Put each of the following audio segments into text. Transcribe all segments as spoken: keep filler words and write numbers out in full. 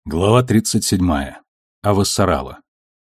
Глава тридцать седьмая. Авассарала.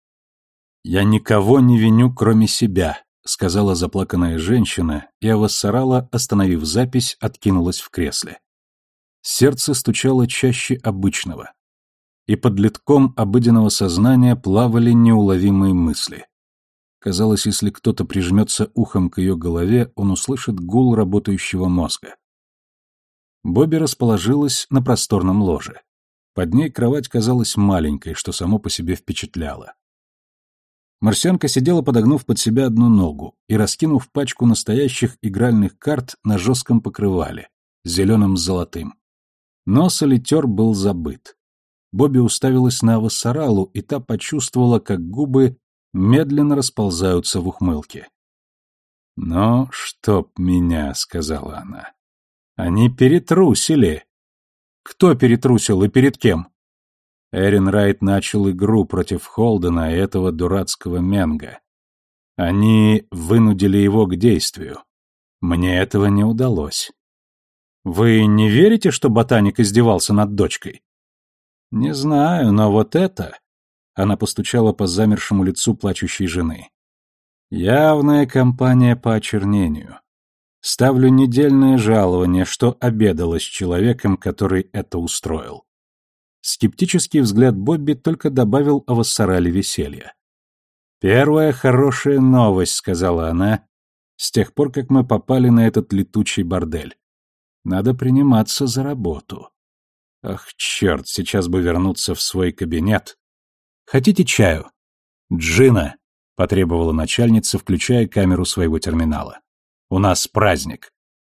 «Я никого не виню, кроме себя», — сказала заплаканная женщина, и Авассарала, остановив запись, откинулась в кресле. Сердце стучало чаще обычного, и под литком обыденного сознания плавали неуловимые мысли. Казалось, если кто-то прижмется ухом к ее голове, он услышит гул работающего мозга. Бобби расположилась на просторном ложе. Под ней кровать казалась маленькой, что само по себе впечатляло. Марсианка сидела, подогнув под себя одну ногу и раскинув пачку настоящих игральных карт на жестком покрывале, зеленым с золотым. Но солитер был забыт. Бобби уставилась на Авассаралу, и та почувствовала, как губы медленно расползаются в ухмылке. «Ну, чтоб меня», — сказала она. «Они перетрусили». Кто перетрусил и перед кем? Эренрайт начал игру против Холдена и этого дурацкого Менга. Они вынудили его к действию. Мне этого не удалось. Вы не верите, что ботаник издевался над дочкой? Не знаю, но вот это... Она постучала по замершему лицу плачущей жены. Явная кампания по очернению. Ставлю недельное жалование, что обедала с человеком, который это устроил. Скептический взгляд Бобби только добавил Авассарале веселья. «Первая хорошая новость», — сказала она, — «с тех пор, как мы попали на этот летучий бордель. Надо приниматься за работу. Ах, черт, сейчас бы вернуться в свой кабинет. Хотите чаю?» «Джина», — потребовала начальница, включая камеру своего терминала. У нас праздник.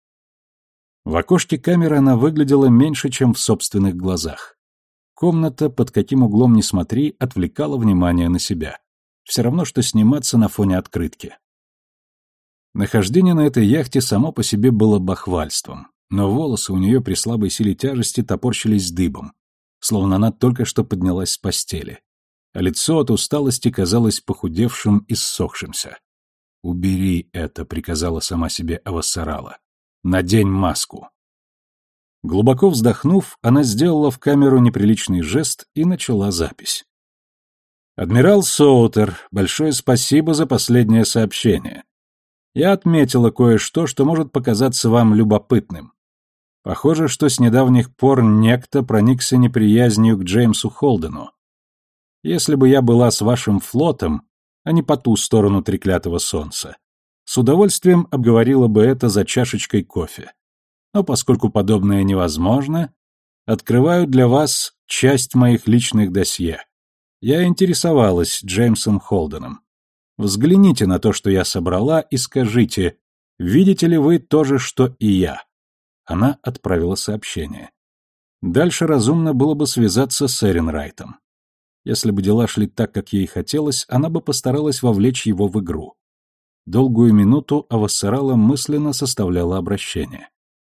В окошке камеры она выглядела меньше, чем в собственных глазах. Комната, под каким углом ни смотри, отвлекала внимание на себя. Все равно, что сниматься на фоне открытки. Нахождение на этой яхте само по себе было бахвальством, но волосы у нее при слабой силе тяжести топорщились дыбом, словно она только что поднялась с постели, а лицо от усталости казалось похудевшим и ссохшимся. «Убери это», — приказала сама себе Авассарала. «Надень маску». Глубоко вздохнув, она сделала в камеру неприличный жест и начала запись. «Адмирал Соутер, большое спасибо за последнее сообщение. Я отметила кое-что, что может показаться вам любопытным. Похоже, что с недавних пор некто проникся неприязнью к Джеймсу Холдену. Если бы я была с вашим флотом, а не по ту сторону треклятого солнца, с удовольствием обговорила бы это за чашечкой кофе. Но поскольку подобное невозможно, открываю для вас часть моих личных досье. Я интересовалась Джеймсом Холденом. Взгляните на то, что я собрала, и скажите, видите ли вы то же, что и я?» Она отправила сообщение. Дальше разумно было бы связаться с Эренрайтом. Если бы дела шли так, как ей хотелось, она бы постаралась вовлечь его в игру. Долгую минуту Авассарала мысленно составляла обращение.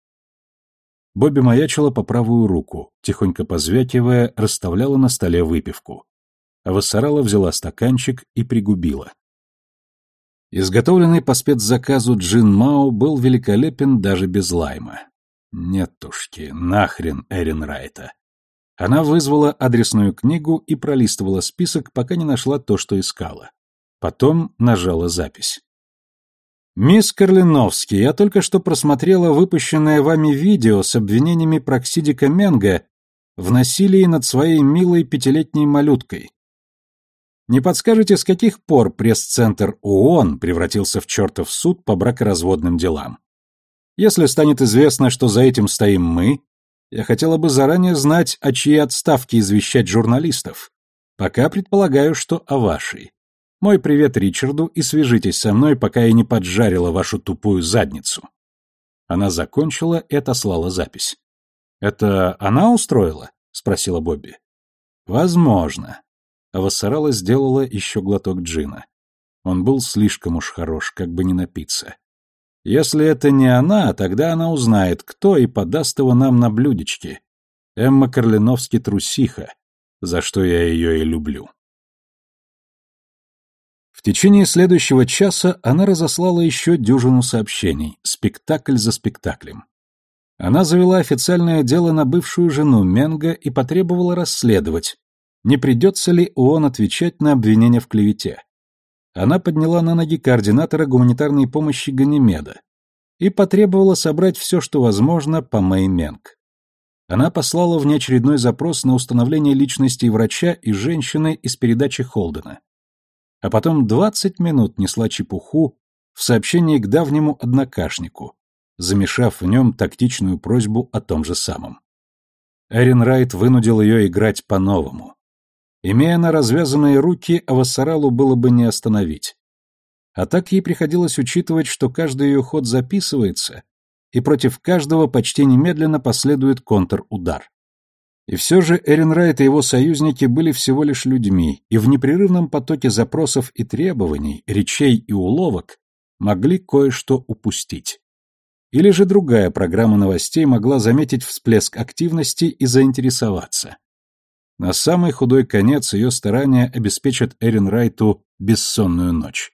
Бобби маячила по правую руку, тихонько позвякивая, расставляла на столе выпивку. Авассарала взяла стаканчик и пригубила. Изготовленный по спецзаказу джин Мао был великолепен даже без лайма. Нетушки, нахрен Эренрайта. Она вызвала адресную книгу и пролистывала список, пока не нашла то, что искала. Потом нажала запись. «Мисс Карлиновский, я только что просмотрела выпущенное вами видео с обвинениями Проксидика Менга в насилии над своей милой пятилетней малюткой. Не подскажете, с каких пор пресс-центр ООН превратился в чертов суд по бракоразводным делам? Если станет известно, что за этим стоим мы, я хотела бы заранее знать, о чьей отставке извещать журналистов. Пока предполагаю, что о вашей. Мой привет Ричарду и свяжитесь со мной, пока я не поджарила вашу тупую задницу». Она закончила и отослала запись. «Это она устроила?» — спросила Бобби. «Возможно». Авассарала сделала еще глоток джина. Он был слишком уж хорош, как бы не напиться. Если это не она, тогда она узнает, кто, и подаст его нам на блюдечке. Эмма Карлиновский трусиха, за что я ее и люблю. В течение следующего часа она разослала еще дюжину сообщений, спектакль за спектаклем. Она завела официальное дело на бывшую жену Менга и потребовала расследовать, не придется ли ООН отвечать на обвинения в клевете. Она подняла на ноги координатора гуманитарной помощи Ганимеда и потребовала собрать все, что возможно, по Мэй Менг. Она послала внеочередной запрос на установление личности врача и женщины из передачи Холдена. А потом двадцать минут несла чепуху в сообщении к давнему однокашнику, замешав в нем тактичную просьбу о том же самом. Эрин Райт вынудил ее играть по-новому. Имея на развязанные руки, Авассаралу было бы не остановить. А так ей приходилось учитывать, что каждый ее ход записывается, и против каждого почти немедленно последует контрудар. И все же Эрин Райт и его союзники были всего лишь людьми, и в непрерывном потоке запросов и требований, речей и уловок могли кое-что упустить. Или же другая программа новостей могла заметить всплеск активности и заинтересоваться. На самый худой конец ее старания обеспечат Эрин Райту бессонную ночь.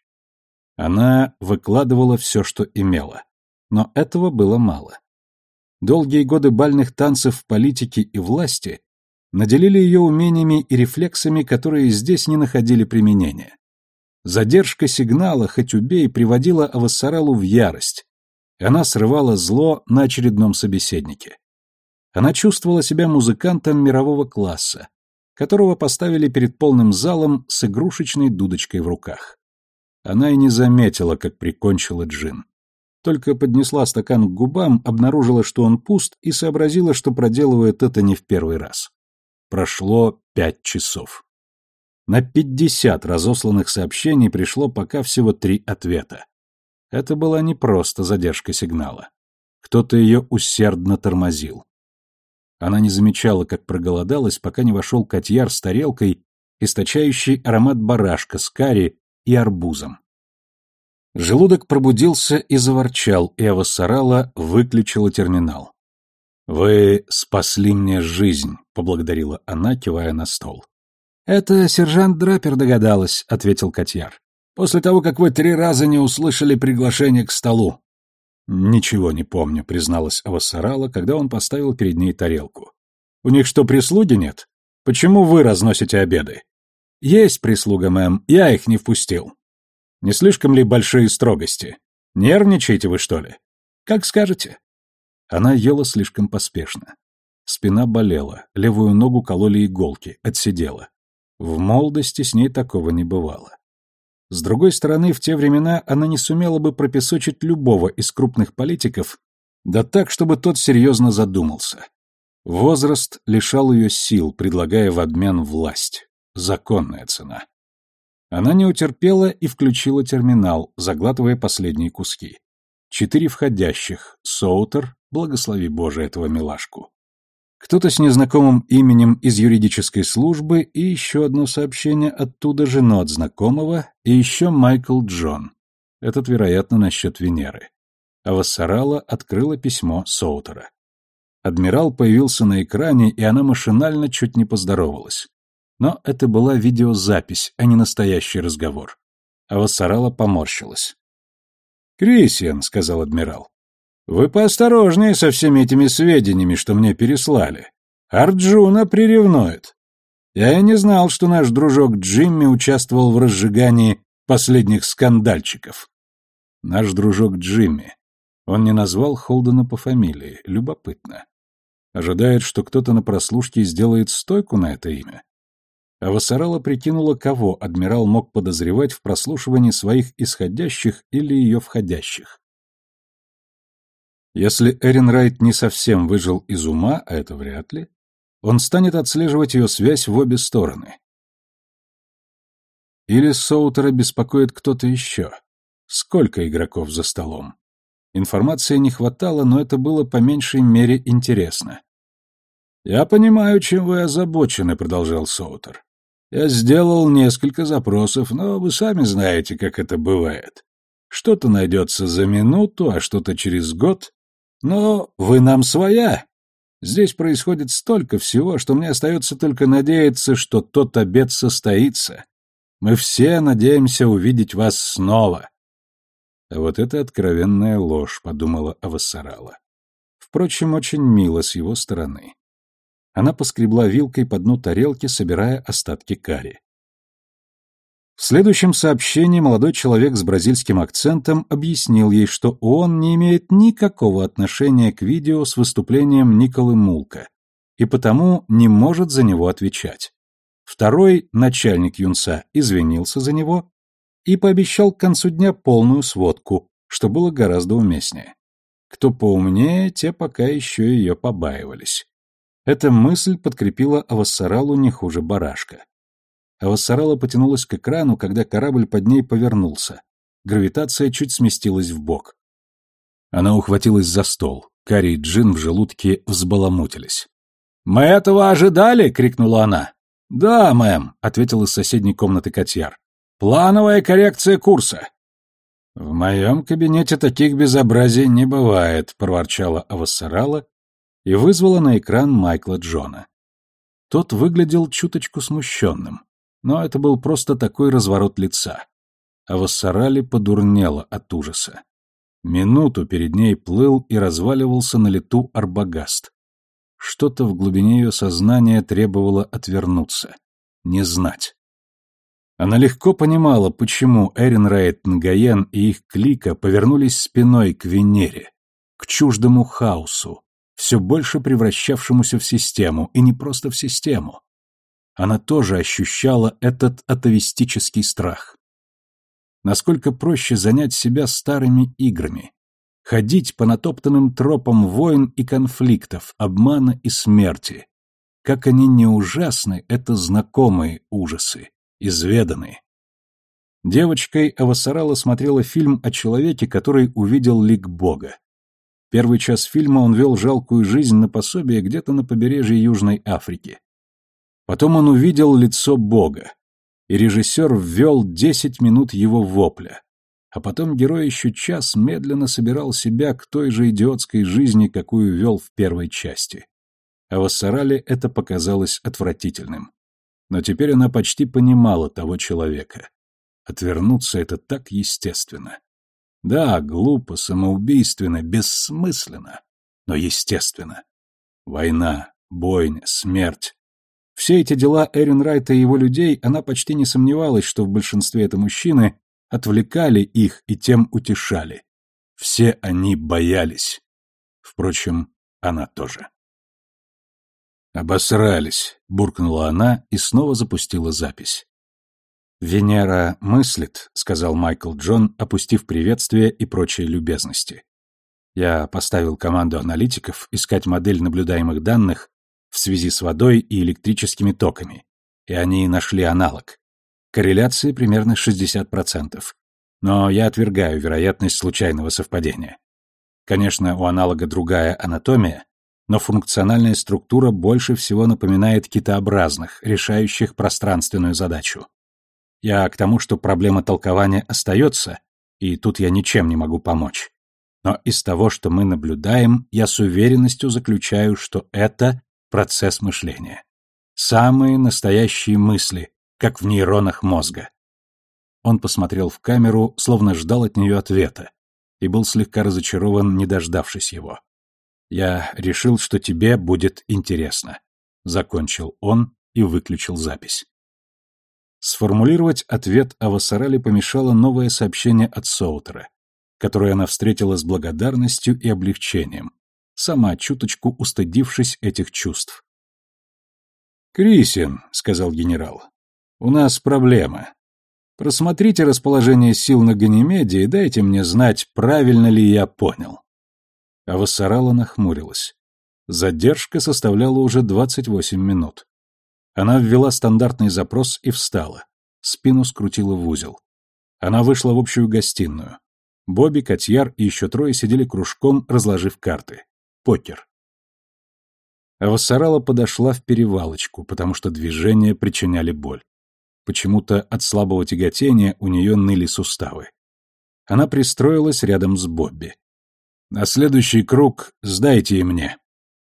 Она выкладывала все, что имела. Но этого было мало. Долгие годы бальных танцев в политике и власти наделили ее умениями и рефлексами, которые здесь не находили применения. Задержка сигнала, хоть убей, приводила Авассаралу в ярость. Она срывала зло на очередном собеседнике. Она чувствовала себя музыкантом мирового класса, которого поставили перед полным залом с игрушечной дудочкой в руках. Она и не заметила, как прикончила джин. Только поднесла стакан к губам, обнаружила, что он пуст, и сообразила, что проделывает это не в первый раз. Прошло пять часов. На пятьдесят разосланных сообщений пришло пока всего три ответа. Это была не просто задержка сигнала. Кто-то ее усердно тормозил. Она не замечала, как проголодалась, пока не вошел котьяр с тарелкой, источающий аромат барашка с карри и арбузом. Желудок пробудился и заворчал, и Авассарала выключила терминал. «Вы спасли мне жизнь», — поблагодарила она, кивая на стол. «Это сержант Драпер догадалась», — ответил котьяр. «После того, как вы три раза не услышали приглашение к столу». «Ничего не помню», — призналась Авассарала, когда он поставил перед ней тарелку. «У них что, прислуги нет? Почему вы разносите обеды?» «Есть прислуга, мэм, я их не впустил». «Не слишком ли большие строгости? Нервничаете вы, что ли?» «Как скажете». Она ела слишком поспешно. Спина болела, левую ногу кололи иголки, отсидела. В молодости с ней такого не бывало. С другой стороны, в те времена она не сумела бы пропесочить любого из крупных политиков, да так, чтобы тот серьезно задумался. Возраст лишал ее сил, предлагая в обмен власть. Законная цена. Она не утерпела и включила терминал, заглатывая последние куски. Четыре входящих. Соутер, благослови Боже этого милашку. Кто-то с незнакомым именем из юридической службы и еще одно сообщение оттуда же, но от знакомого, и еще Майкл Джон. Этот, вероятно, насчет Венеры. Авассарала открыла письмо Соутера. Адмирал появился на экране, и она машинально чуть не поздоровалась. Но это была видеозапись, а не настоящий разговор. Авассарала поморщилась. «Крисиан», — сказал адмирал, — «вы поосторожнее со всеми этими сведениями, что мне переслали. Арджуна приревнует. Я и не знал, что наш дружок Джимми участвовал в разжигании последних скандальчиков». «Наш дружок Джимми». Он не назвал Холдена по фамилии. Любопытно. Ожидает, что кто-то на прослушке сделает стойку на это имя. Авассарала прикинула, кого адмирал мог подозревать в прослушивании своих исходящих или ее входящих. Если Эрин Райт не совсем выжил из ума, а это вряд ли, он станет отслеживать ее связь в обе стороны. Или Соутера беспокоит кто-то еще. Сколько игроков за столом? Информации не хватало, но это было по меньшей мере интересно. «Я понимаю, чем вы озабочены», — продолжал Соутер. «Я сделал несколько запросов, но вы сами знаете, как это бывает. Что-то найдется за минуту, а что-то через год. Но вы нам своя. Здесь происходит столько всего, что мне остается только надеяться, что тот обед состоится. Мы все надеемся увидеть вас снова». А вот это откровенная ложь, подумала Авассарала. В Впрочем, очень мило с его стороны. Она поскребла вилкой по дну тарелки, собирая остатки карри. В следующем сообщении молодой человек с бразильским акцентом объяснил ей, что он не имеет никакого отношения к видео с выступлением Николы Мулка и потому не может за него отвечать. Второй, начальник юнца, извинился за него и пообещал к концу дня полную сводку, что было гораздо уместнее. Кто поумнее, те пока еще ее побаивались. Эта мысль подкрепила Авассаралу не хуже барашка. Авассарала потянулась к экрану, когда корабль под ней повернулся. Гравитация чуть сместилась вбок. Она ухватилась за стол. Карри и Джин в желудке взбаламутились. «Мы этого ожидали?» — крикнула она. «Да, мэм», — ответил из соседней комнаты Котьяр. «Плановая коррекция курса». «В моем кабинете таких безобразий не бывает», — проворчала Авассарала и вызвала на экран Майкла Джона. Тот выглядел чуточку смущенным, но это был просто такой разворот лица. Авассарале подурнело от ужаса. Минуту перед ней плыл и разваливался на лету Арбагаст. Что-то в глубине ее сознания требовало отвернуться, не знать. Она легко понимала, почему Эринрайт Нгаен и их клика повернулись спиной к Венере, к чуждому хаосу, все больше превращавшемуся в систему, и не просто в систему. Она тоже ощущала этот атовистический страх. Насколько проще занять себя старыми играми, ходить по натоптанным тропам войн и конфликтов, обмана и смерти. Как они не ужасны, это знакомые ужасы, изведанные. Девочкой Авассарала смотрела фильм о человеке, который увидел лик Бога. Первый час фильма он вел жалкую жизнь на пособие где-то на побережье Южной Африки. Потом он увидел лицо Бога, и режиссер ввел десять минут его вопля. А потом герой еще час медленно собирал себя к той же идиотской жизни, какую вел в первой части. Авассарале это показалось отвратительным. Но теперь она почти понимала того человека. Отвернуться — это так естественно. Да, глупо, самоубийственно, бессмысленно, но естественно. Война, бойня, смерть. Все эти дела Эринрайта и его людей, она почти не сомневалась, что в большинстве это мужчины, отвлекали их и тем утешали. Все они боялись. Впрочем, она тоже. «Обосрались», — буркнула она и снова запустила запись. «Венера мыслит», — сказал Майкл Джон, опустив приветствие и прочие любезности. «Я поставил команду аналитиков искать модель наблюдаемых данных в связи с водой и электрическими токами, и они нашли аналог. Корреляция примерно шестьдесят процентов. Но я отвергаю вероятность случайного совпадения. Конечно, у аналога другая анатомия, но функциональная структура больше всего напоминает китообразных, решающих пространственную задачу. Я к тому, что проблема толкования остается, и тут я ничем не могу помочь. Но из того, что мы наблюдаем, я с уверенностью заключаю, что это процесс мышления. Самые настоящие мысли, как в нейронах мозга. Он посмотрел в камеру, словно ждал от нее ответа, и был слегка разочарован, не дождавшись его. «Я решил, что тебе будет интересно», — закончил он и выключил запись. Сформулировать ответ Авассарале помешало новое сообщение от Соутера, которое она встретила с благодарностью и облегчением, сама чуточку устыдившись этих чувств. «Крисин», — сказал генерал, — «у нас проблема. Просмотрите расположение сил на Ганимеде и дайте мне знать, правильно ли я понял». Авассарала нахмурилась. Задержка составляла уже двадцать восемь минут. Она ввела стандартный запрос и встала. Спину скрутила в узел. Она вышла в общую гостиную. Бобби, Котьяр и еще трое сидели кружком, разложив карты. Покер. Авассарала подошла в перевалочку, потому что движения причиняли боль. Почему-то от слабого тяготения у нее ныли суставы. Она пристроилась рядом с Бобби. «На следующий круг сдайте и мне».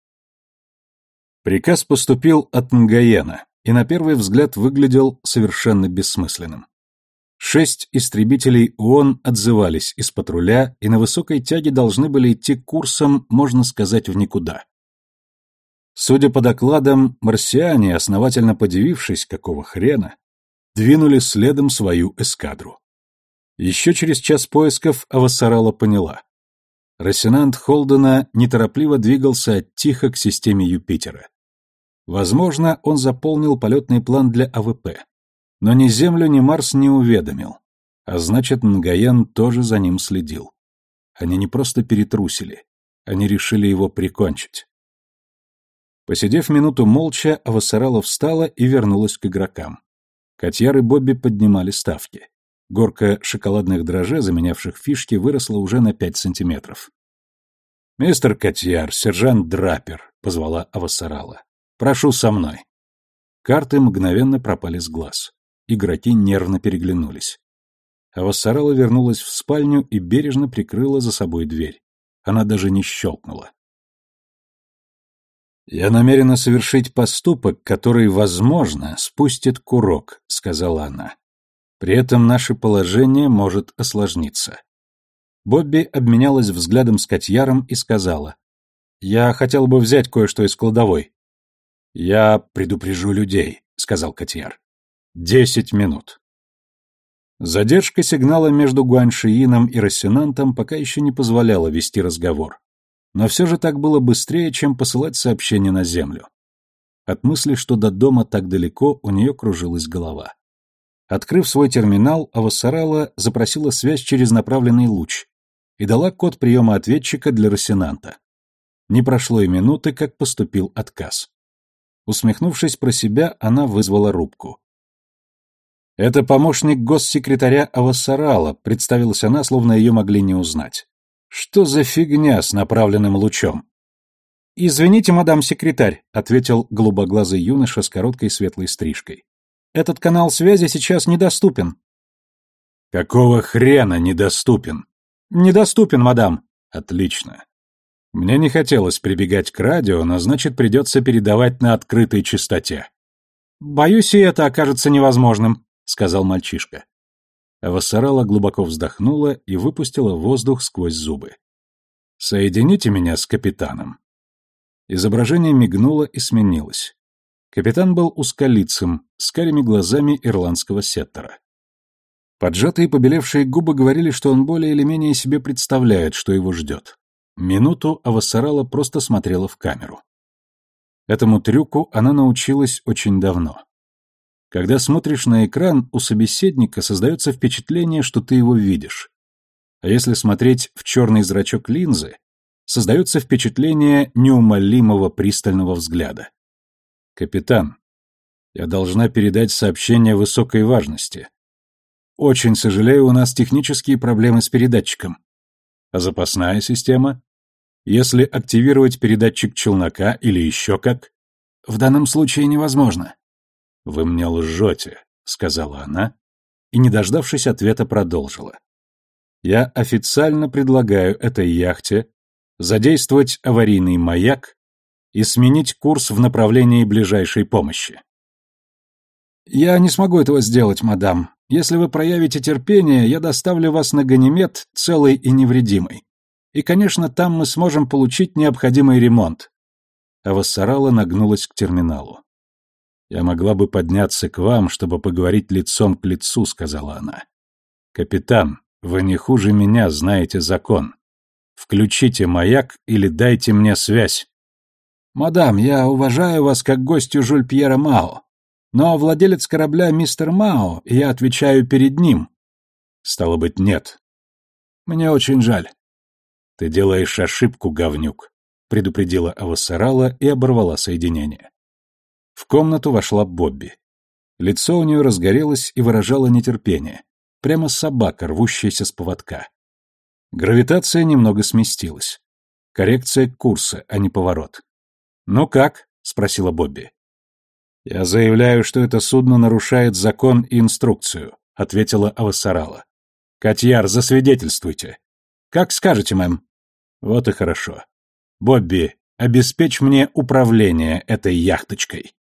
Приказ поступил от Нгаена и на первый взгляд выглядел совершенно бессмысленным. Шесть истребителей ООН отзывались из патруля и на высокой тяге должны были идти курсом, можно сказать, в никуда. Судя по докладам, марсиане, основательно подивившись, какого хрена, двинули следом свою эскадру. Еще через час поисков Авасарала поняла. Росинант Холдена неторопливо двигался от Тихо к системе Юпитера. Возможно, он заполнил полетный план для А В П, но ни Землю, ни Марс не уведомил, а значит, Нгаян тоже за ним следил. Они не просто перетрусили, они решили его прикончить. Посидев минуту молча, Авасарала встала и вернулась к игрокам. Котьяр и Бобби поднимали ставки. Горка шоколадных дрожжей, заменявших фишки, выросла уже на пять сантиметров. «Мистер Котьяр, сержант Драпер», — позвала Авасарала. «Прошу со мной». Карты мгновенно пропали с глаз. Игроки нервно переглянулись. Авасарала вернулась в спальню и бережно прикрыла за собой дверь. Она даже не щелкнула. «Я намерена совершить поступок, который, возможно, спустит курок», — сказала она. «При этом наше положение может осложниться». Бобби обменялась взглядом с Котьяром и сказала: «Я хотел бы взять кое-что из кладовой». «Я предупрежу людей», — сказал Котьяр. «Десять минут». Задержка сигнала между Гуаньшиином и Рассенантом пока еще не позволяла вести разговор. Но все же так было быстрее, чем посылать сообщение на Землю. От мысли, что до дома так далеко, у нее кружилась голова. Открыв свой терминал, Авасарала запросила связь через направленный луч и дала код приема ответчика для Рассенанта. Не прошло и минуты, как поступил отказ. Усмехнувшись про себя, она вызвала рубку. «Это помощник госсекретаря Авасарала», — представилась она, словно ее могли не узнать. «Что за фигня с направленным лучом?» «Извините, мадам секретарь», — ответил голубоглазый юноша с короткой светлой стрижкой. «Этот канал связи сейчас недоступен». «Какого хрена недоступен?» «Недоступен, мадам». «Отлично. Мне не хотелось прибегать к радио, но значит придется передавать на открытой частоте». «Боюсь, и это окажется невозможным», — сказал мальчишка. Авасарала глубоко вздохнула и выпустила воздух сквозь зубы. «Соедините меня с капитаном». Изображение мигнуло и сменилось. Капитан был узколицым, с карими глазами ирландского сеттера. Поджатые побелевшие губы говорили, что он более или менее себе представляет, что его ждет. Минуту Авасарала просто смотрела в камеру. Этому трюку она научилась очень давно. Когда смотришь на экран, у собеседника создается впечатление, что ты его видишь. А если смотреть в черный зрачок линзы, создается впечатление неумолимого пристального взгляда. «Капитан, я должна передать сообщение высокой важности. Очень сожалею, у нас технические проблемы с передатчиком. А запасная система? Если активировать передатчик челнока или еще как? В данном случае невозможно». «Вы мне лжете», — сказала она, и, не дождавшись ответа, продолжила. «Я официально предлагаю этой яхте задействовать аварийный маяк и сменить курс в направлении ближайшей помощи». «Я не смогу этого сделать, мадам. Если вы проявите терпение, я доставлю вас на Ганимед целый и невредимый. И, конечно, там мы сможем получить необходимый ремонт». Авасарала нагнулась к терминалу. «Я могла бы подняться к вам, чтобы поговорить лицом к лицу», — сказала она. «Капитан, вы не хуже меня знаете закон. Включите маяк или дайте мне связь». «Мадам, я уважаю вас как гостью Жюль-Пьера Мао, но владелец корабля мистер Мао, и я отвечаю перед ним». «Стало быть, нет». «Мне очень жаль». «Ты делаешь ошибку, говнюк», — предупредила Авасарала и оборвала соединение. В комнату вошла Бобби. Лицо у нее разгорелось и выражало нетерпение. Прямо собака, рвущаяся с поводка. Гравитация немного сместилась. Коррекция курса, а не поворот. «Ну как?» — спросила Бобби. «Я заявляю, что это судно нарушает закон и инструкцию», — ответила Авасарала. «Котьяр, засвидетельствуйте». «Как скажете, мэм». «Вот и хорошо. Бобби, обеспечь мне управление этой яхточкой».